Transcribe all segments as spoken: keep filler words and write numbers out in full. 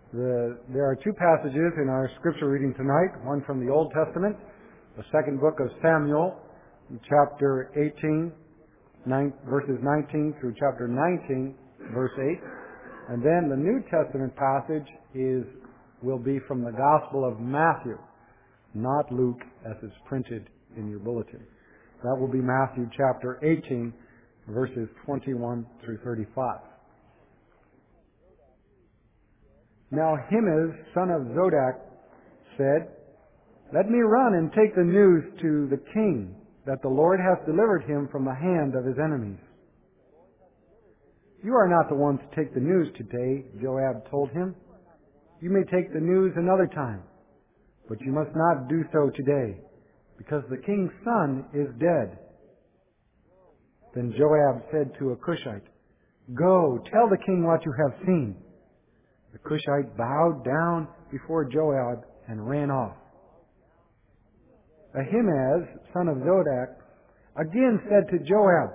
The, there are two passages in our scripture reading tonight, one from the Old Testament, the second book of Samuel, chapter eighteen, nine, verses nineteen through chapter nineteen, verse eight. And then the New Testament passage is will be from the Gospel of Matthew, not Luke as is printed in your bulletin. That will be Matthew chapter eighteen, verses twenty-one through thirty-five. Now Ahimaaz, son of Zodok, said, "Let me run and take the news to the king, that the Lord hath delivered him from the hand of his enemies." "You are not the one to take the news today," Joab told him. "You may take the news another time, but you must not do so today, because the king's son is dead." Then Joab said to a Cushite, "Go, tell the king what you have seen." The Cushite bowed down before Joab and ran off. Ahimaaz, son of Zodok, again said to Joab,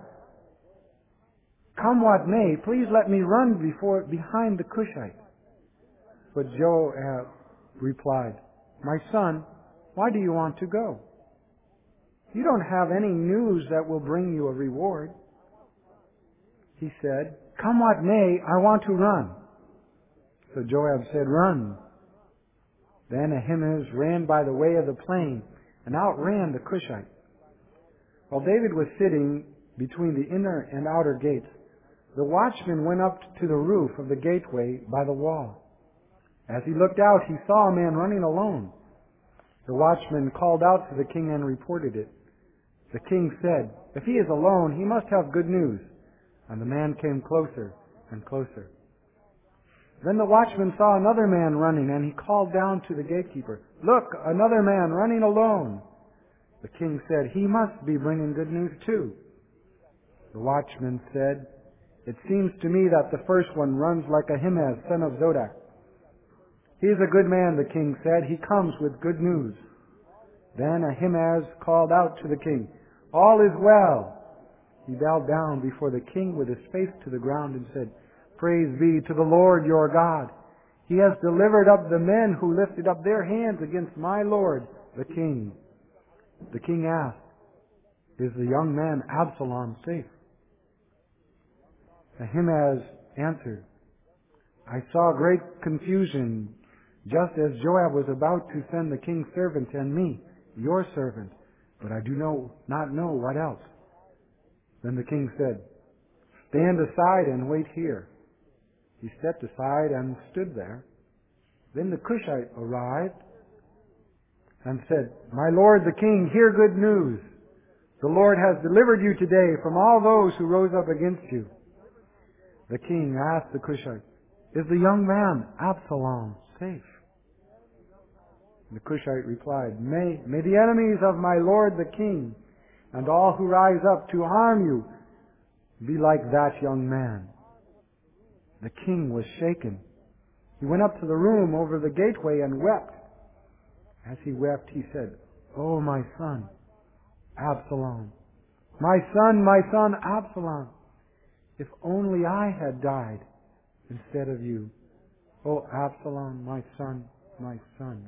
"Come what may, please let me run before behind the Cushite." But Joab replied, "My son, why do you want to go? You don't have any news that will bring you a reward." He said, "Come what may, I want to run." So Joab said, "Run." Then Ahimaaz ran by the way of the plain and outran the Cushite. While David was sitting between the inner and outer gates, the watchman went up to the roof of the gateway by the wall. As he looked out, he saw a man running alone. The watchman called out to the king and reported it. The king said, "If he is alone, he must have good news." And the man came closer and closer. Then the watchman saw another man running, and he called down to the gatekeeper, "Look, another man running alone." The king said, "He must be bringing good news too." The watchman said, "It seems to me that the first one runs like Ahimaaz, son of Zodok." "He is a good man," the king said. "He comes with good news." Then Ahimaaz called out to the king, "All is well." He bowed down before the king with his face to the ground and said, "Praise be to the Lord your God. He has delivered up the men who lifted up their hands against my lord, the king." The king asked, "Is the young man Absalom safe?" Ahimaaz answered, "I saw great confusion, just as Joab was about to send the king's servant and me, your servant, but I do know, not know what else." Then the king said, "Stand aside and wait here." He stepped aside and stood there. Then the Cushite arrived and said, "My lord the king, hear good news. The Lord has delivered you today from all those who rose up against you." The king asked the Cushite, "Is the young man Absalom safe?" The Cushite replied, May, may the enemies of my lord the king and all who rise up to harm you be like that young man." The king was shaken. He went up to the room over the gateway and wept. As he wept, he said, "Oh, my son, Absalom! My son, my son, Absalom! If only I had died instead of you. Oh, Absalom, my son, my son."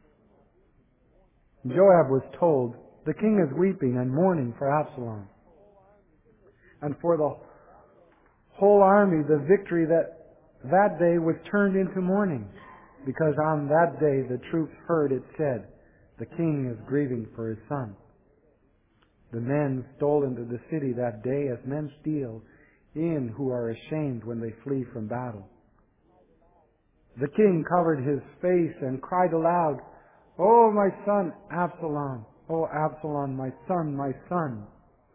Joab was told, "The king is weeping and mourning for Absalom." And for the whole army, the victory that that day was turned into mourning, because on that day the troops heard it said, "The king is grieving for his son." The men stole into the city that day as men steal in who are ashamed when they flee from battle. The king covered his face and cried aloud, "Oh, my son Absalom! Oh, Absalom, my son, my son!"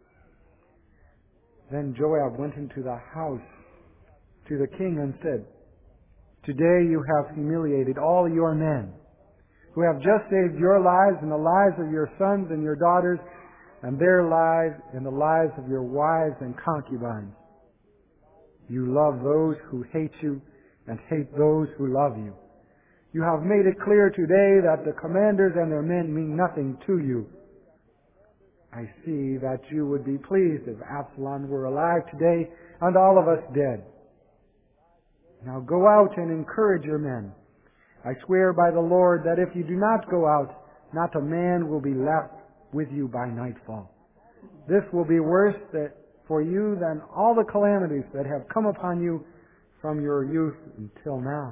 Then Joab went into the house to the king and said, "Today you have humiliated all your men, who have just saved your lives and the lives of your sons and your daughters, and their lives and the lives of your wives and concubines. You love those who hate you and hate those who love you. You have made it clear today that the commanders and their men mean nothing to you. I see that you would be pleased if Absalom were alive today and all of us dead. Now go out and encourage your men I swear by the Lord that if you do not go out, not a man will be left with you by nightfall. This will be worse that for you than all the calamities that have come upon you from your youth until now."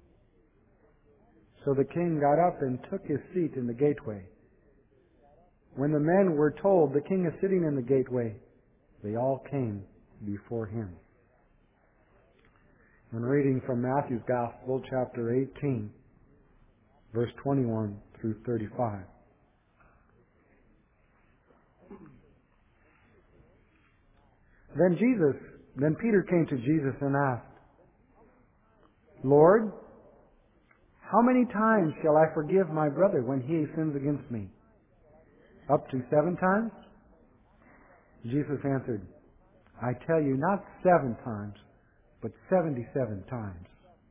So the king got up and took his seat in the gateway. When the men were told, "The king is sitting in the gateway," they all came before him. And reading from Matthew's Gospel, chapter eighteen, verse twenty-one through thirty-five. Then Jesus, then Peter came to Jesus and asked, "Lord, how many times shall I forgive my brother when he sins against me? Up to seven times?" Jesus answered, "I tell you, not seven times, but seventy-seven times."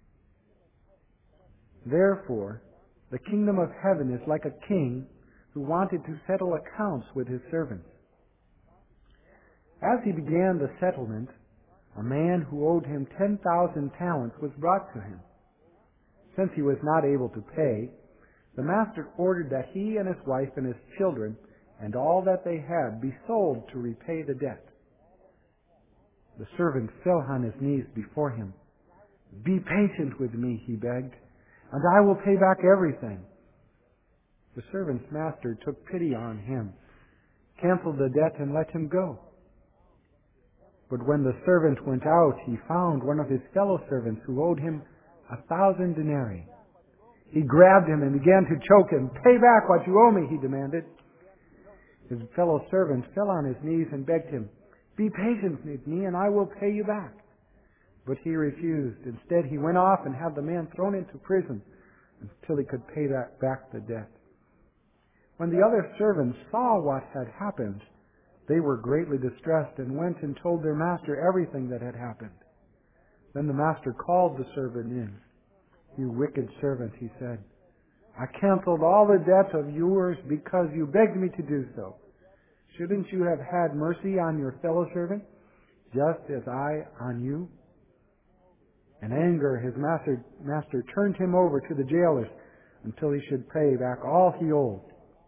Therefore, the kingdom of heaven is like a king who wanted to settle accounts with his servants. As he began the settlement, a man who owed him ten thousand talents was brought to him. Since he was not able to pay, the master ordered that he and his wife and his children and all that they had be sold to repay the debt. The servant fell on his knees before him. "Be patient with me," he begged, "and I will pay back everything." The servant's master took pity on him, canceled the debt, and let him go. But when the servant went out, he found one of his fellow servants who owed him a thousand denarii. He grabbed him and began to choke him. "Pay back what you owe me," he demanded. His fellow servant fell on his knees and begged him, "Be patient with me, and I will pay you back." But he refused. Instead, he went off and had the man thrown into prison until he could pay that back the debt. When the other servants saw what had happened, they were greatly distressed and went and told their master everything that had happened. Then the master called the servant in. "You wicked servant," he said, "I canceled all the debt of yours because you begged me to do so. Shouldn't you have had mercy on your fellow servant, just as I on you?" In anger, his master, master turned him over to the jailers until he should pay back all he owed.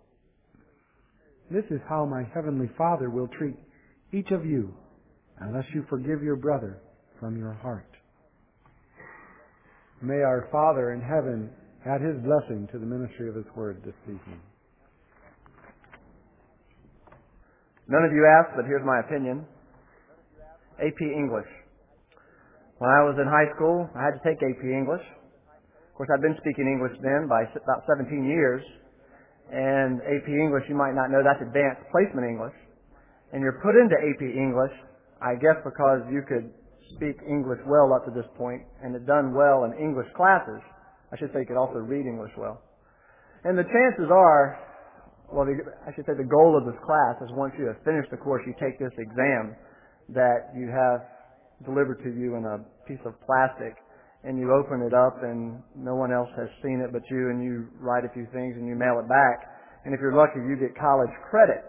This is how my heavenly Father will treat each of you unless you forgive your brother from your heart. May our Father in heaven add His blessing to the ministry of His Word this evening. None of you asked, but here's my opinion. A P English. When I was in high school, I had to take A P English. Of course, I'd been speaking English then by about seventeen years. And A P English, you might not know, that's Advanced Placement English. And you're put into A P English, I guess because you could speak English well up to this point and had done well in English classes. I should say you could also read English well. And the chances are, well, the, I should say the goal of this class is once you have finished the course, you take this exam that you have delivered to you in a piece of plastic, and you open it up and no one else has seen it but you, and you write a few things and you mail it back. And if you're lucky, you get college credit.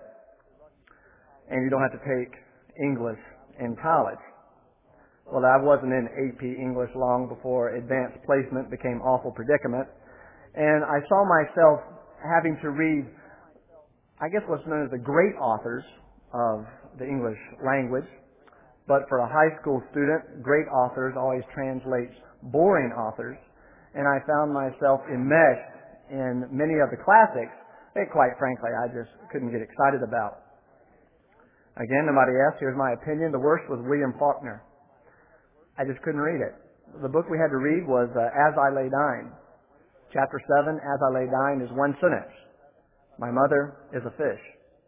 And you don't have to take English in college. Well, I wasn't in A P English long before Advanced Placement became Awful Predicament. And I saw myself having to read, I guess what's known as the great authors of the English language. But for a high school student, great authors always translates boring authors. And I found myself enmeshed in many of the classics that, quite frankly, I just couldn't get excited about. Again, nobody asked. Here's my opinion. The worst was William Faulkner. I just couldn't read it. The book we had to read was uh, As I Lay Dying. Chapter seven, As I Lay Dying, is one sentence. My mother is a fish.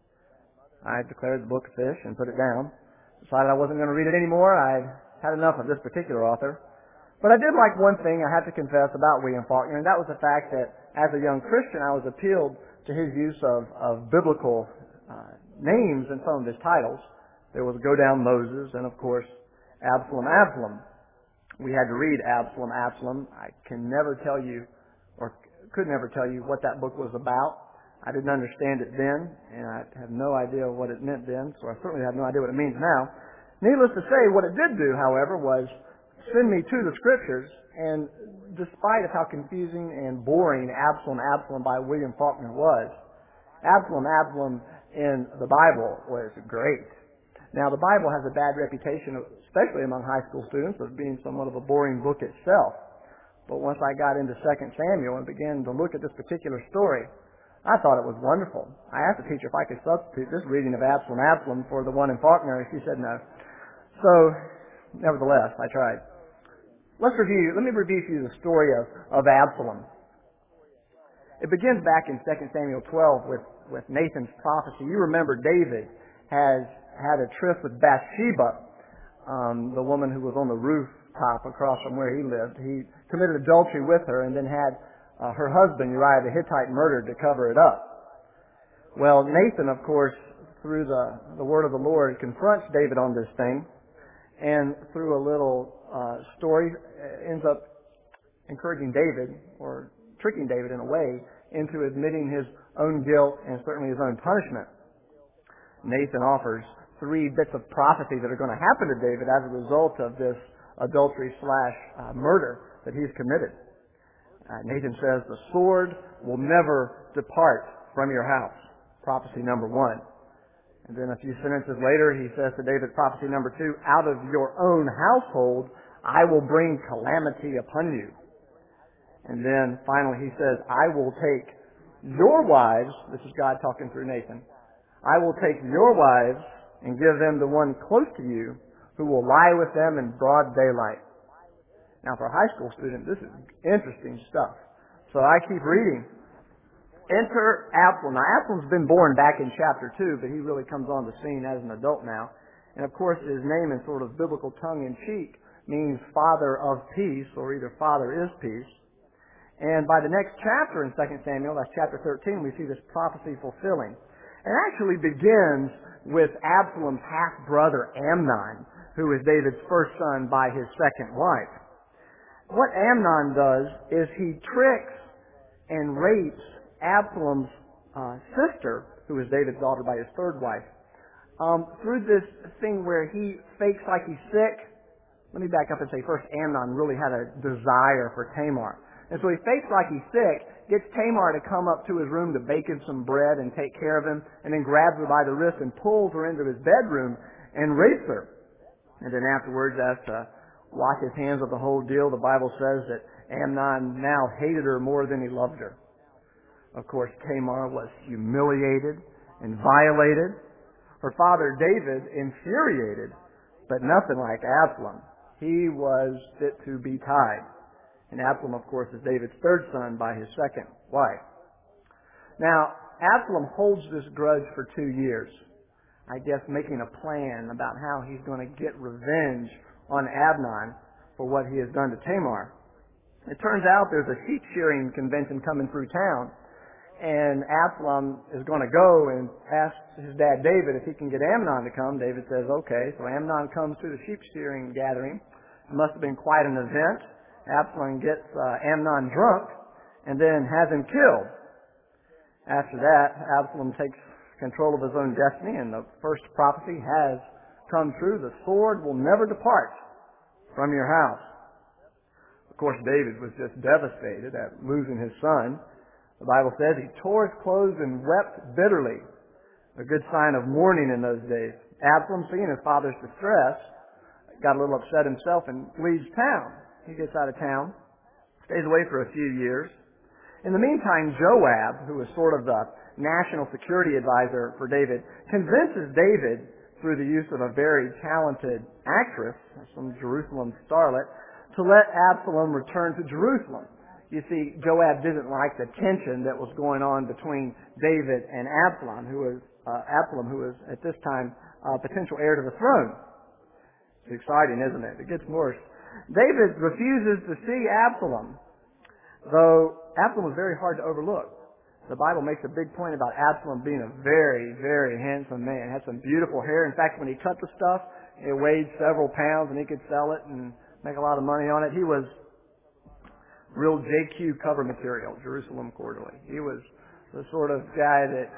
I declared the book a fish and put it down. Decided I wasn't going to read it anymore. I'd had enough of this particular author. But I did like one thing, I have to confess, about William Faulkner, and that was the fact that as a young Christian, I was appealed to his use of, of biblical uh, names in some of his titles. There was Go Down Moses, and of course, Absalom, Absalom. We had to read Absalom, Absalom. I can never tell you, or could never tell you, what that book was about. I didn't understand it then, and I have no idea what it meant then, so I certainly have no idea what it means now. Needless to say, what it did do, however, was send me to the Scriptures, and despite of how confusing and boring Absalom, Absalom by William Faulkner was, Absalom, Absalom in the Bible was great. Now, the Bible has a bad reputation, especially among high school students, of being somewhat of a boring book itself. But once I got into Second Samuel and began to look at this particular story, I thought it was wonderful. I asked the teacher if I could substitute this reading of Absalom, Absalom for the one in Faulkner, and she said no. So, nevertheless, I tried. Let's review, let me review to you the story of, of Absalom. It begins back in Second Samuel twelve with, with Nathan's prophecy. You remember David has had a tryst with Bathsheba, um, the woman who was on the rooftop across from where he lived. He committed adultery with her and then had uh, her husband, Uriah the Hittite, murdered to cover it up. Well, Nathan, of course, through the, the word of the Lord, confronts David on this thing, and through a little uh, story, ends up encouraging David, or tricking David in a way, into admitting his own guilt and certainly his own punishment. Nathan offers three bits of prophecy that are going to happen to David as a result of this adultery slash uh, murder that he's committed. Uh, Nathan says, the sword will never depart from your house. Prophecy number one. And then a few sentences later, he says to David, prophecy number two, out of your own household, I will bring calamity upon you. And then finally he says, I will take your wives, this is God talking through Nathan, I will take your wives and give them to one close to you who will lie with them in broad daylight. Now, for a high school student, this is interesting stuff. So I keep reading. Enter Absalom. Now, Absalom's been born back in chapter two, but he really comes on the scene as an adult now. And of course, his name in sort of biblical tongue-in-cheek means Father of Peace, or either Father is Peace. And by the next chapter in Second Samuel, that's chapter thirteen, we see this prophecy fulfilling. It actually begins with Absalom's half-brother Amnon, who is David's first son by his second wife. What Amnon does is he tricks and rapes Absalom's uh, sister, who is David's daughter by his third wife, um, through this thing where he fakes like he's sick. Let me back up and say first, Amnon really had a desire for Tamar. And so he fakes like he's sick, gets Tamar to come up to his room to bake him some bread and take care of him, and then grabs her by the wrist and pulls her into his bedroom and rapes her. And then afterwards, as to wash his hands of the whole deal, the Bible says that Amnon now hated her more than he loved her. Of course, Tamar was humiliated and violated. Her father David infuriated, but nothing like Absalom. He was fit to be tied. And Absalom, of course, is David's third son by his second wife. Now, Absalom holds this grudge for two years. I guess making a plan about how he's going to get revenge on Amnon for what he has done to Tamar. It turns out there's a sheep shearing convention coming through town, and Absalom is going to go and ask his dad David if he can get Amnon to come. David says, okay. So Amnon comes to the sheep shearing gathering. It must have been quite an event. Absalom gets uh, Amnon drunk and then has him killed. After that, Absalom takes control of his own destiny, and the first prophecy has come true. The sword will never depart from your house. Of course, David was just devastated at losing his son. The Bible says he tore his clothes and wept bitterly, a good sign of mourning in those days. Absalom, seeing his father's distress, got a little upset himself and leaves town. He gets out of town, stays away for a few years. In the meantime, Joab, who was sort of the national security advisor for David, convinces David, through the use of a very talented actress, some Jerusalem starlet, to let Absalom return to Jerusalem. You see, Joab didn't like the tension that was going on between David and Absalom, who was uh, Absalom, who was at this time uh, potential heir to the throne. It's exciting, isn't it? It gets worse. David refuses to see Absalom, though Absalom was very hard to overlook. The Bible makes a big point about Absalom being a very, very handsome man. Had some beautiful hair. In fact, when he cut the stuff, it weighed several pounds and he could sell it and make a lot of money on it. He was real J Q cover material, Jerusalem Quarterly. He was the sort of guy that,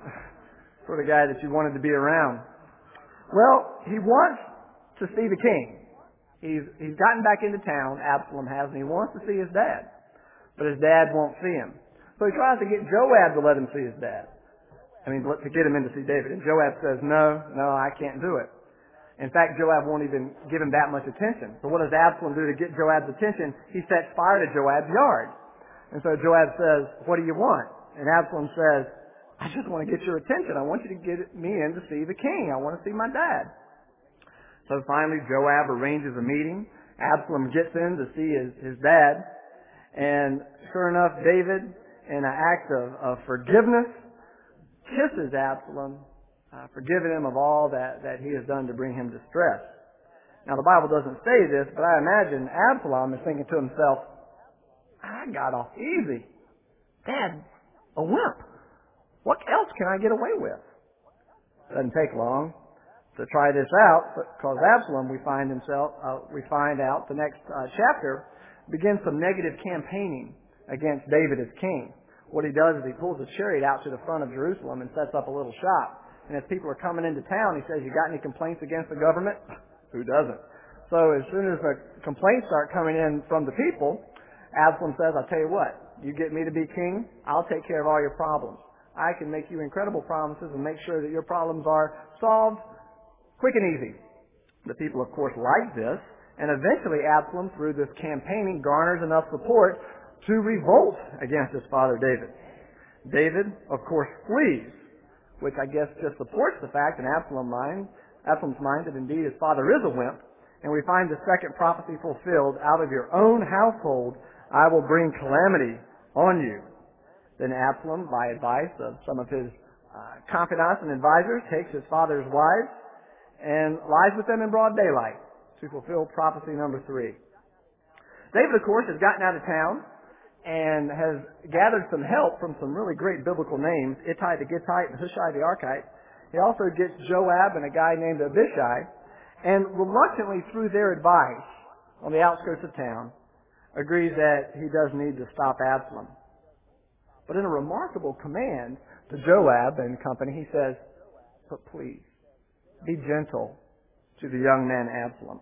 sort of guy that you wanted to be around. Well, he wants to see the king. He's, he's gotten back into town, Absalom has, and he wants to see his dad. But his dad won't see him. So he tries to get Joab to let him see his dad. I mean, to get him in to see David. And Joab says, no, no, I can't do it. In fact, Joab won't even give him that much attention. So what does Absalom do to get Joab's attention? He sets fire to Joab's yard. And so Joab says, what do you want? And Absalom says, I just want to get your attention. I want you to get me in to see the king. I want to see my dad. So finally, Joab arranges a meeting. Absalom gets in to see his, his dad. And sure enough, David, in an act of, of forgiveness, kisses Absalom, uh, forgiving him of all that, that he has done to bring him distress. Now, the Bible doesn't say this, but I imagine Absalom is thinking to himself, I got off easy. Dad, a wimp. What else can I get away with? Doesn't take long to try this out, because Absalom, we find himself, uh, we find out the next uh, chapter begins some negative campaigning against David as king. What he does is he pulls a chariot out to the front of Jerusalem and sets up a little shop. And as people are coming into town, he says, you got any complaints against the government? Who doesn't? So as soon as the complaints start coming in from the people, Absalom says, I'll tell you what, you get me to be king, I'll take care of all your problems. I can make you incredible promises and make sure that your problems are solved quick and easy. The people, of course, like this. And eventually Absalom, through this campaigning, garners enough support to revolt against his father David. David, of course, flees, which I guess just supports the fact in Absalom's mind, Absalom's mind that indeed his father is a wimp. And we find the second prophecy fulfilled, out of your own household I will bring calamity on you. Then Absalom, by advice of some of his uh, confidants and advisors, takes his father's wives and lies with them in broad daylight to fulfill prophecy number three. David, of course, has gotten out of town and has gathered some help from some really great biblical names, Ittai the Gittite and Hushai the Archite. He also gets Joab and a guy named Abishai, and reluctantly, through their advice on the outskirts of town, agrees that he does need to stop Absalom. But in a remarkable command to Joab and company, he says, but please, be gentle to the young man Absalom.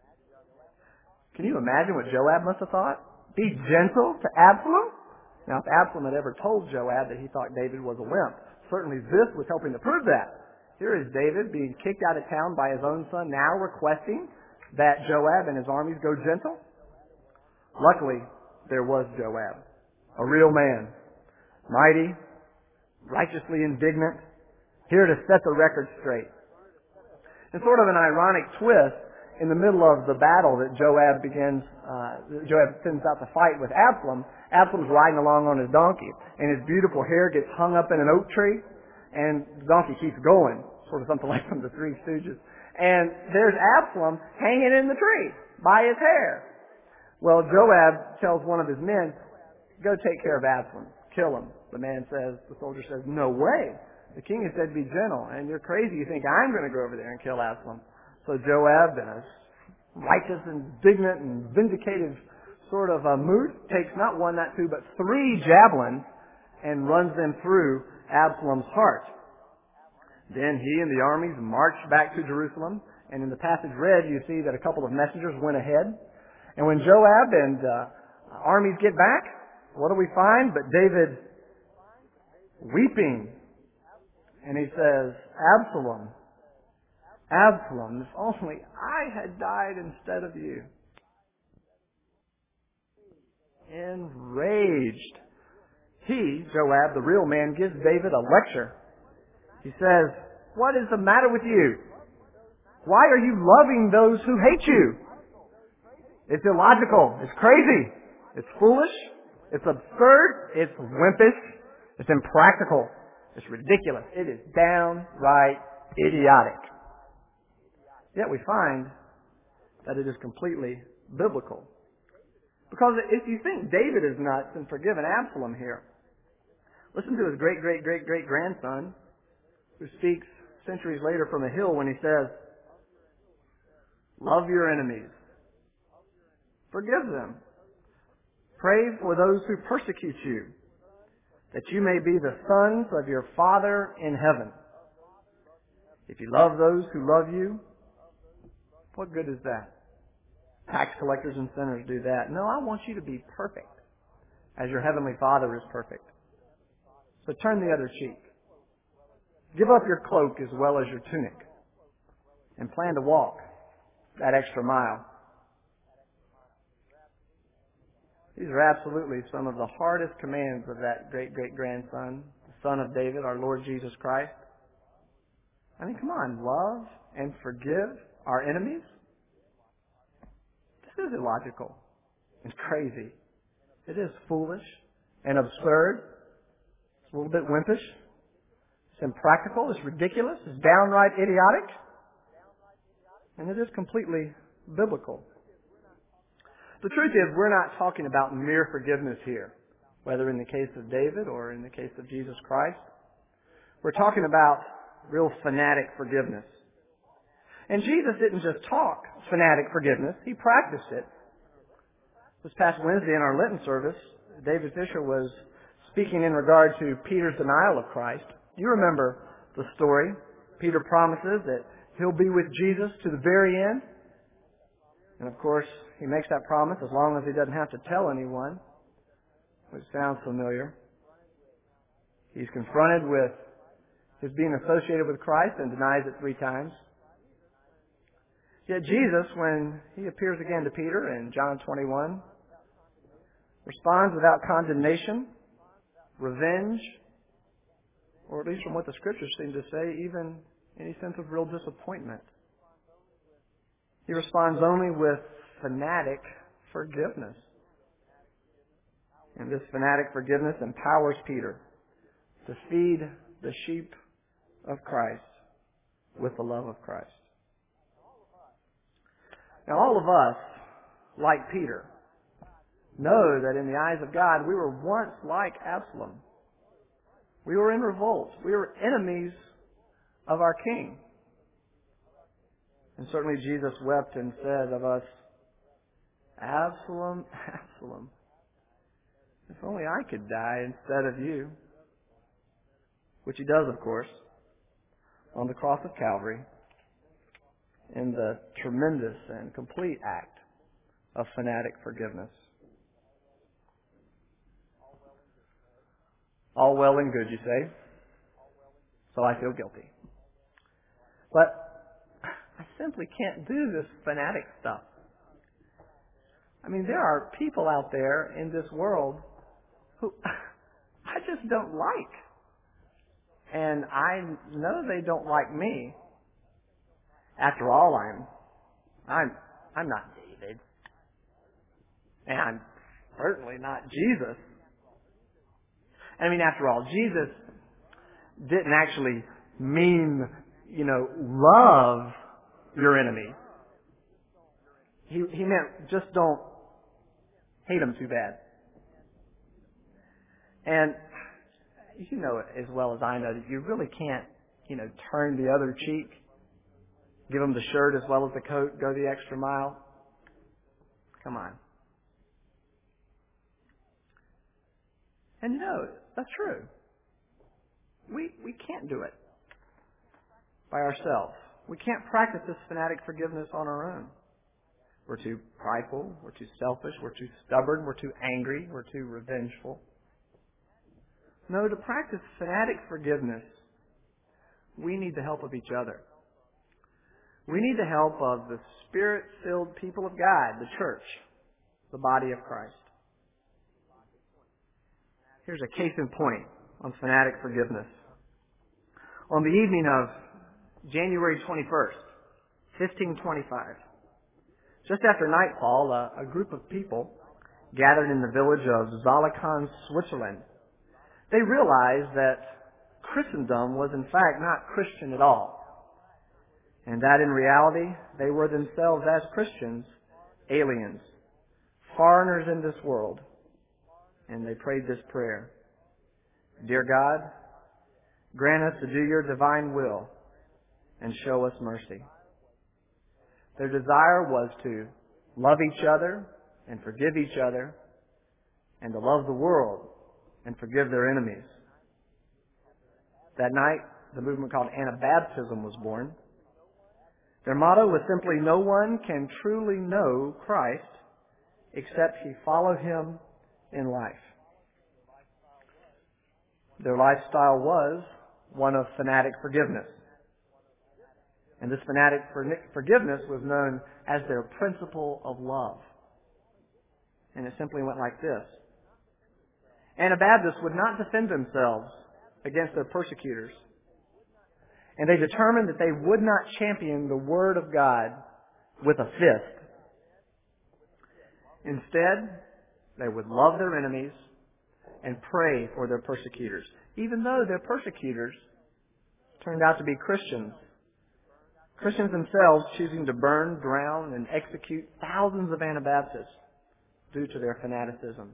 Can you imagine what Joab must have thought? Be gentle to Absalom? Now, if Absalom had ever told Joab that he thought David was a wimp, certainly this was helping to prove that. Here is David being kicked out of town by his own son, now requesting that Joab and his armies go gentle. Luckily, there was Joab, a real man, mighty, righteously indignant, here to set the record straight. And sort of an ironic twist, in the middle of the battle that Joab begins, uh, Joab sends out to fight with Absalom, Absalom's riding along on his donkey, and his beautiful hair gets hung up in an oak tree, and the donkey keeps going, sort of something like from the Three Stooges. And there's Absalom hanging in the tree by his hair. Well, Joab tells one of his men, go take care of Absalom, kill him. The man says, the soldier says, no way. The king has said be gentle, and you're crazy. You think I'm going to go over there and kill Absalom. So Joab, in a righteous, indignant, and vindicative sort of a mood, takes not one, not two, but three javelins and runs them through Absalom's heart. Then he and the armies marched back to Jerusalem, and in the passage read, you see that a couple of messengers went ahead. And when Joab and uh, armies get back, what do we find? But David weeping. And he says, Absalom, Absalom, if only I had died instead of you. Enraged. He, Joab, the real man, gives David a lecture. He says, what is the matter with you? Why are you loving those who hate you? It's illogical. It's crazy. It's foolish. It's absurd. It's wimpish. It's impractical. It's ridiculous. It is downright idiotic. Yet we find that it is completely biblical. Because if you think David is nuts and forgiven Absalom here, listen to his great, great, great, great grandson who speaks centuries later from a hill when he says, love your enemies. Forgive them. Pray for those who persecute you, that you may be the sons of your Father in heaven. If you love those who love you, what good is that? tax collectors and sinners do that. No, I want you to be perfect, as your heavenly Father is perfect. So turn the other cheek. Give up your cloak as well as your tunic, and plan to walk that extra mile. These are absolutely some of the hardest commands of that great-great-grandson, the Son of David, our Lord Jesus Christ. I mean, come on, love and forgive our enemies? This is illogical. It's crazy. It is foolish and absurd. It's a little bit wimpish. It's impractical. It's ridiculous. It's downright idiotic. And it is completely biblical. The truth is, we're not talking about mere forgiveness here, whether in the case of David or in the case of Jesus Christ. We're talking about real fanatic forgiveness. And Jesus didn't just talk fanatic forgiveness. He practiced it. This past Wednesday in our Lenten service, David Fisher was speaking in regard to Peter's denial of Christ. You remember the story. Peter promises that he'll be with Jesus to the very end. And of course, he makes that promise as long as he doesn't have to tell anyone, which sounds familiar. He's confronted with his being associated with Christ and denies it three times. Yet Jesus, when he appears again to Peter in John twenty-one, responds without condemnation, revenge, or at least from what the Scriptures seem to say, even any sense of real disappointment. He responds only with fanatic forgiveness. And this fanatic forgiveness empowers Peter to feed the sheep of Christ with the love of Christ. Now, all of us, like Peter, know that in the eyes of God, we were once like Absalom. We were in revolt. We were enemies of our King. And certainly Jesus wept and said of us, Absalom, Absalom, if only I could die instead of you. Which he does, of course, on the cross of Calvary in the tremendous and complete act of fanatic forgiveness. All well and good, you say? So I feel guilty. But I simply can't do this fanatic stuff. I mean, there are people out there in this world who I just don't like. And I know they don't like me. After all, I'm I'm I'm not David. And I'm certainly not Jesus. I mean, after all, Jesus didn't actually mean, you know, love your enemy. He, he meant just don't hate them too bad. And you know it as well as I know that you really can't, you know, turn the other cheek, give them the shirt as well as the coat, go the extra mile. Come on. And you know, that's true. We we can't do it by ourselves. We can't practice this fanatic forgiveness on our own. We're too prideful, we're too selfish, we're too stubborn, we're too angry, we're too revengeful. No, to practice fanatic forgiveness, we need the help of each other. We need the help of the Spirit-filled people of God, the church, the body of Christ. Here's a case in point on fanatic forgiveness. On the evening of January twenty-first, fifteen twenty-five, just after nightfall, a, a group of people gathered in the village of Zollikon, Switzerland. They realized that Christendom was in fact not Christian at all, and that in reality they were themselves as Christians, aliens, foreigners in this world. And they prayed this prayer: Dear God, grant us to do your divine will and show us mercy. Their desire was to love each other and forgive each other, and to love the world and forgive their enemies. That night, the movement called Anabaptism was born. Their motto was simply, no one can truly know Christ except he follow him in life. Their lifestyle was one of fanatic forgiveness. And this fanatic forgiveness was known as their principle of love. And it simply went like this. Anabaptists would not defend themselves against their persecutors. And they determined that they would not champion the Word of God with a fist. Instead, they would love their enemies and pray for their persecutors, even though their persecutors turned out to be Christians. Christians themselves choosing to burn, drown, and execute thousands of Anabaptists due to their fanaticism.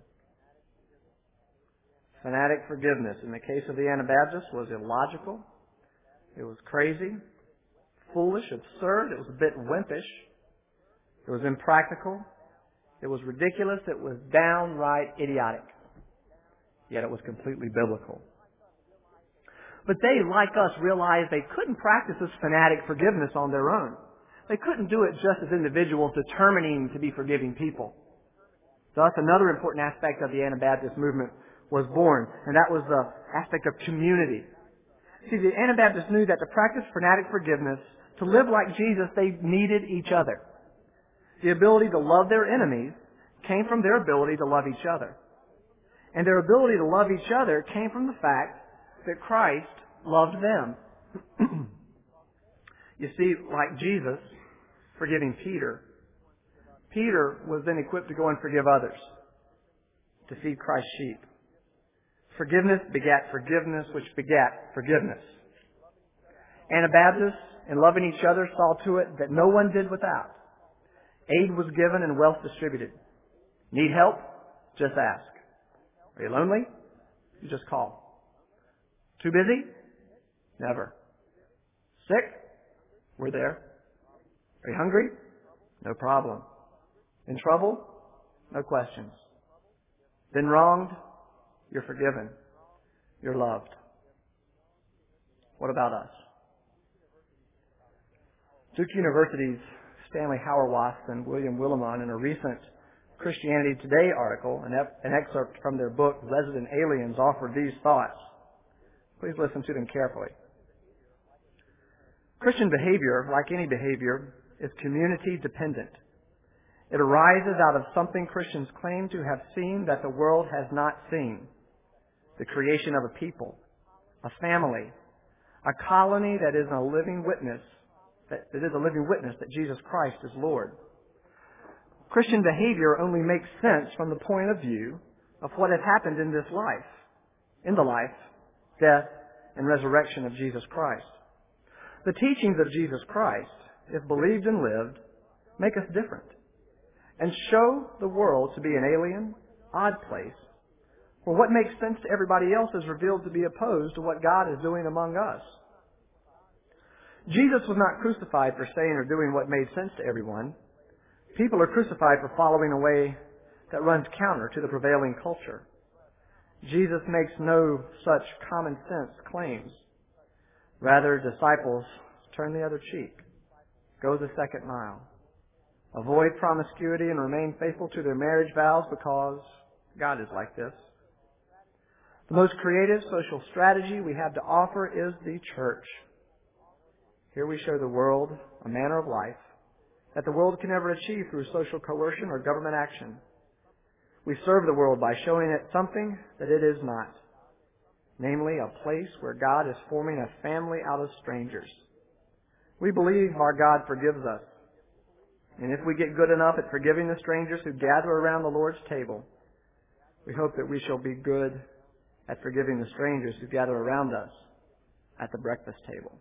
Fanatic forgiveness in the case of the Anabaptists was illogical. It was crazy, foolish, absurd. It was a bit wimpish. It was impractical. It was ridiculous. It was downright idiotic. Yet it was completely biblical. But they, like us, realized they couldn't practice this fanatic forgiveness on their own. They couldn't do it just as individuals determining to be forgiving people. Thus, another important aspect of the Anabaptist movement was born, and that was the aspect of community. See, the Anabaptists knew that to practice fanatic forgiveness, to live like Jesus, they needed each other. The ability to love their enemies came from their ability to love each other. And their ability to love each other came from the fact that Christ loved them. You see, like Jesus forgiving Peter, Peter was then equipped to go and forgive others, to feed Christ's sheep. Forgiveness begat forgiveness, which begat forgiveness. Anabaptists, in loving each other, saw to it that no one did without. Aid was given and wealth distributed. Need help? Just ask. Are you lonely? You just call. Too busy? Never. Sick? We're there. Are you hungry? No problem. In trouble? No questions. Been wronged? You're forgiven. You're loved. What about us? Duke University's Stanley Hauerwas and William Willimon, in a recent Christianity Today article, an, ep- an excerpt from their book, Resident Aliens, offered these thoughts. Please listen to them carefully. Christian behavior, like any behavior, is community dependent. It arises out of something Christians claim to have seen that the world has not seen. The creation of a people, a family, a colony that is a living witness, that, that is a living witness that Jesus Christ is Lord. Christian behavior only makes sense from the point of view of what has happened in this life, in the life, death, and resurrection of Jesus Christ. The teachings of Jesus Christ, if believed and lived, make us different and show the world to be an alien, odd place, where what makes sense to everybody else is revealed to be opposed to what God is doing among us. Jesus was not crucified for saying or doing what made sense to everyone. People are crucified for following a way that runs counter to the prevailing culture. Jesus makes no such common sense claims. Rather, disciples turn the other cheek, go the second mile, avoid promiscuity and remain faithful to their marriage vows because God is like this. The most creative social strategy we have to offer is the church. Here we show the world a manner of life that the world can never achieve through social coercion or government action. We serve the world by showing it something that it is not, namely a place where God is forming a family out of strangers. We believe our God forgives us. And if we get good enough at forgiving the strangers who gather around the Lord's table, we hope that we shall be good at forgiving the strangers who gather around us at the breakfast table.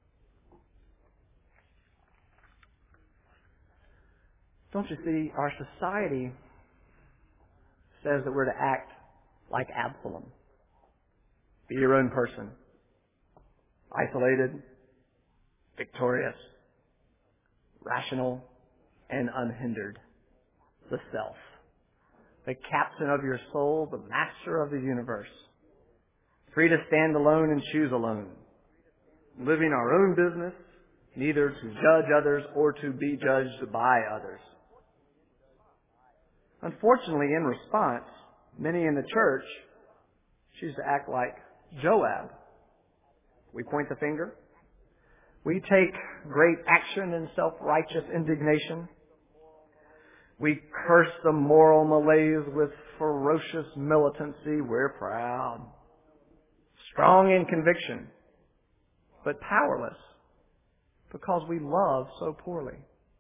Don't you see, our society says that we're to act like Absalom. Be your own person. Isolated, victorious, rational, and unhindered. The self. The captain of your soul, the master of the universe. Free to stand alone and choose alone. Living our own business, neither to judge others or to be judged by others. Unfortunately, in response, many in the church choose to act like Joab. We point the finger. We take great action in self-righteous indignation. We curse the moral malaise with ferocious militancy. We're proud. Strong in conviction, but powerless because we love so poorly.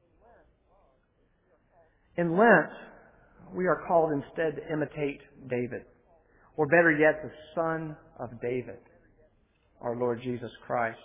In Lent, we are called instead to imitate David, or better yet, the Son of David, our Lord Jesus Christ.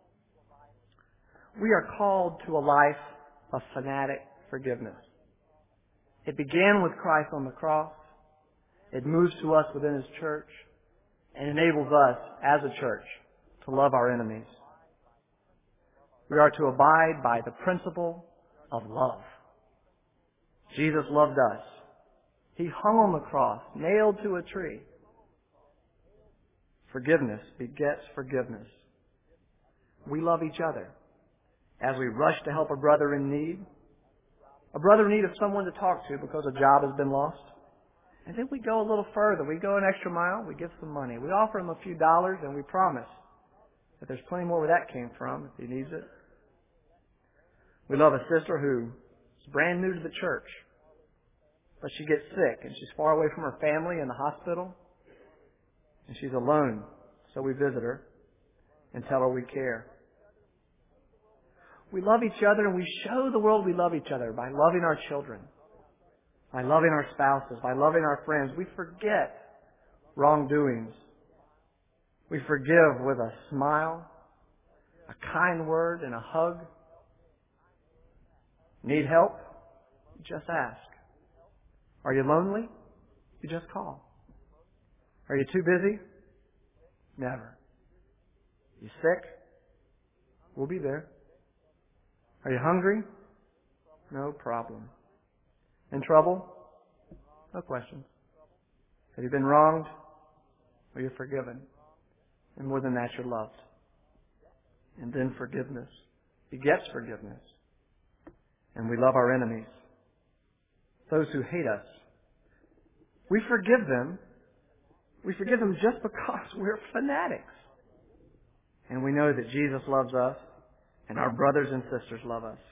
We are called to a life of fanatic forgiveness. It began with Christ on the cross. It moves to us within His church and enables us as a church to love our enemies. We are to abide by the principle of love. Jesus loved us. He hung on the cross, nailed to a tree. Forgiveness begets forgiveness. We love each other as we rush to help a brother in need, a brother in need of someone to talk to because a job has been lost. And then we go a little further. We go an extra mile. We give some money. We offer him a few dollars, and we promise that there's plenty more where that came from if he needs it. We love a sister who is brand new to the church, but she gets sick, and she's far away from her family in the hospital, and she's alone. So we visit her and tell her we care. We love each other, and we show the world we love each other by loving our children, by loving our spouses, by loving our friends. We forget wrongdoings. We forgive with a smile, a kind word, and a hug. Need help? Just ask. Are you lonely? You just call. Are you too busy? Never. You sick? We'll be there. Are you hungry? No problem. In trouble? No questions. Have you been wronged? Are you forgiven? And more than that, you're loved. And then forgiveness begets forgiveness. And we love our enemies, those who hate us. We forgive them. We forgive them just because we're fanatics. And we know that Jesus loves us and our brothers and sisters love us.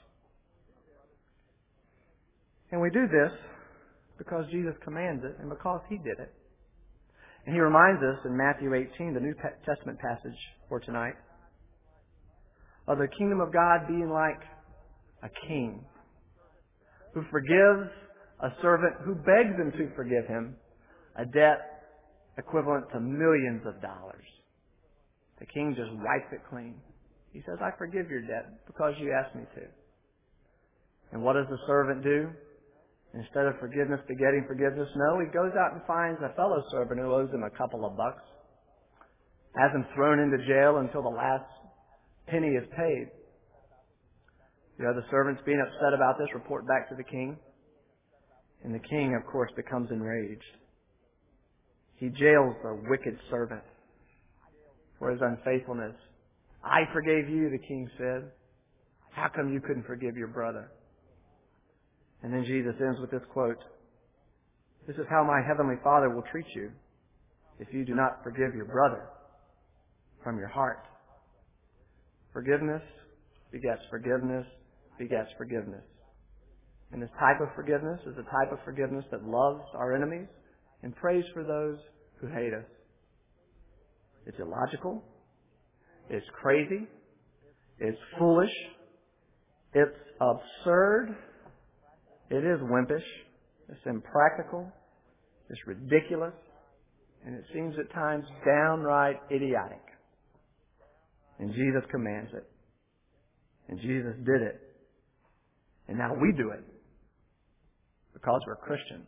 And we do this because Jesus commands it and because He did it. And He reminds us in Matthew eighteen, the New Testament passage for tonight, of the kingdom of God being like a king who forgives a servant who begs him to forgive him a debt equivalent to millions of dollars. The king just wipes it clean. He says, I forgive your debt because you asked me to. And what does the servant do? Instead of forgiveness begetting forgiveness, no, he goes out and finds a fellow servant who owes him a couple of bucks, has him thrown into jail until the last penny is paid. The other servants, being upset about this, report back to the king. And the king, of course, becomes enraged. He jails the wicked servant for his unfaithfulness. I forgave you, the king said. How come you couldn't forgive your brother? And then Jesus ends with this quote. This is how my heavenly Father will treat you if you do not forgive your brother from your heart. Forgiveness begets forgiveness begets forgiveness. And this type of forgiveness is a type of forgiveness that loves our enemies and prays for those who hate us. It's illogical. It's crazy. It's foolish. It's absurd. It is wimpish. It's impractical. It's ridiculous. And it seems at times downright idiotic. And Jesus commands it. And Jesus did it. And now we do it because we're Christians.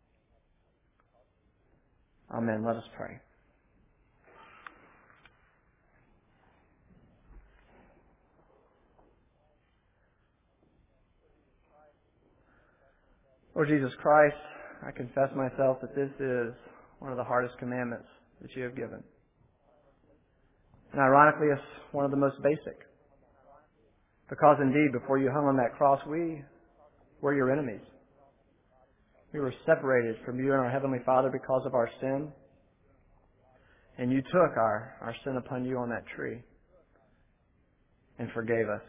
Amen. Let us pray. Lord Jesus Christ, I confess myself that this is one of the hardest commandments that you have given. And ironically, it's one of the most basic. Because indeed, before you hung on that cross, we were your enemies. We were separated from you and our Heavenly Father because of our sin. And you took our, our sin upon you on that tree and forgave us.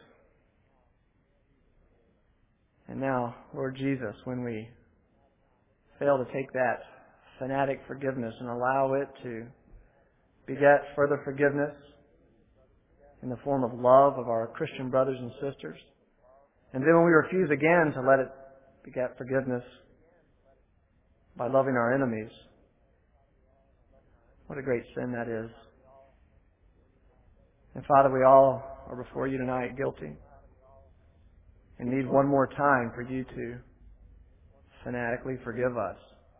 And now, Lord Jesus, when we fail to take that fanatic forgiveness and allow it to beget further forgiveness in the form of love of our Christian brothers and sisters, and then when we refuse again to let it beget forgiveness by loving our enemies, what a great sin that is. And Father, we all are before you tonight guilty and need one more time for you to fanatically forgive us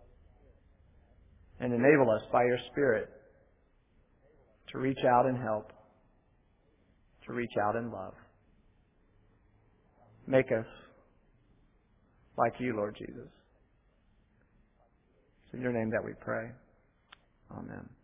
and enable us by your Spirit to reach out and help, to reach out in love. Make us like you, Lord Jesus. It's in your name that we pray. Amen.